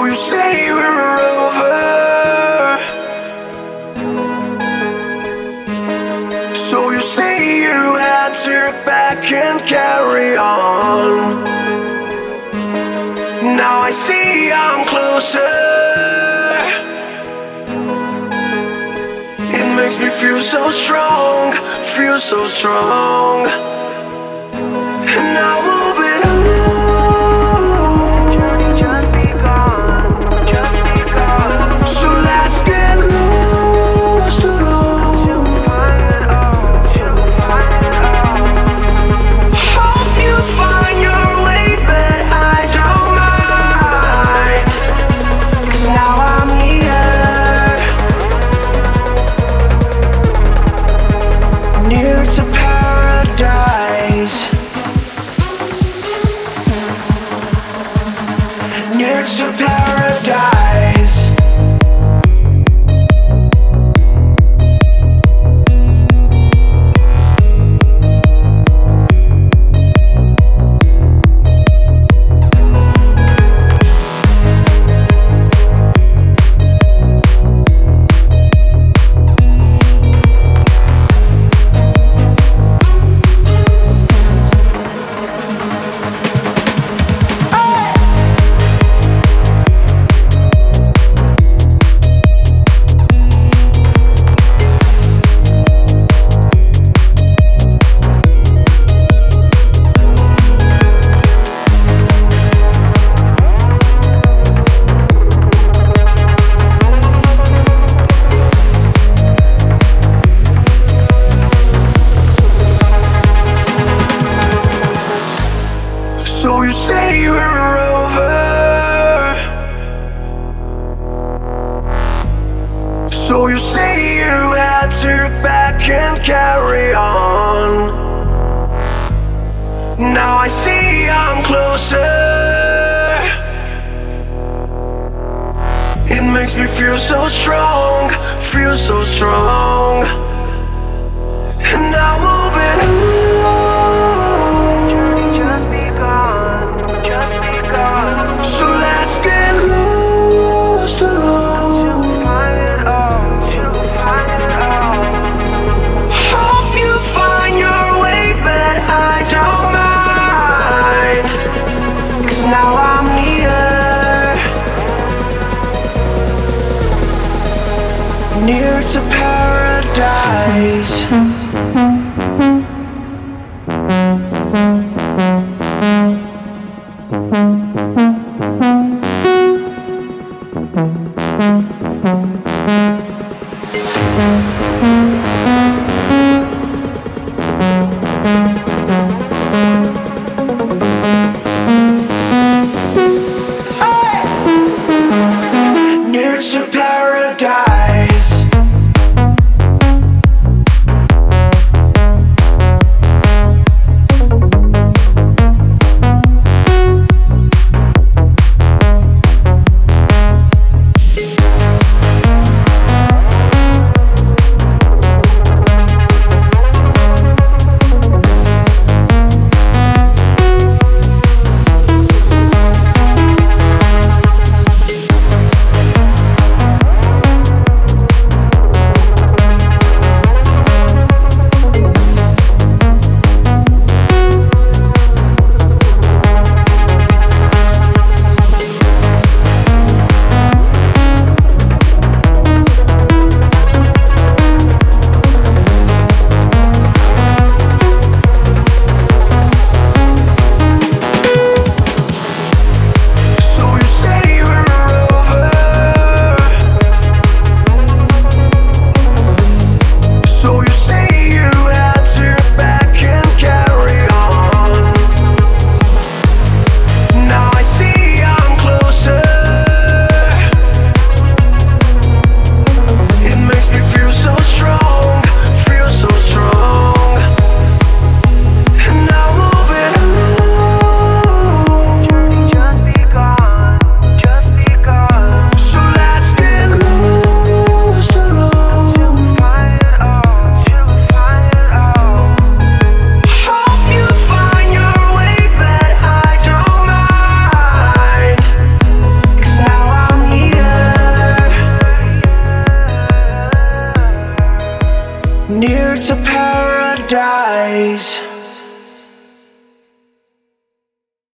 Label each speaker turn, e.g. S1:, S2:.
S1: So you say we're over. So you say you had to back and carry on. Now I see I'm closer. It makes me feel so strong, feel so strong. And now moving on. Just be gone, just be gone. So let's get lost alone. Till we find it all, till we find it all. Hope you find your way, but I don't mind. 'Cause now I'm near to paradise. Near to paradise. So you say we're over. So you say you had to back and carry on. Now I see I'm closer. It makes me feel so strong, feel so strong. And now moving on. So let's get lost alone. Till we find it all, till we find it all. Hope you find your way, but I don't mind. 'Cause now I'm near to paradise. Near to paradise. near to paradise.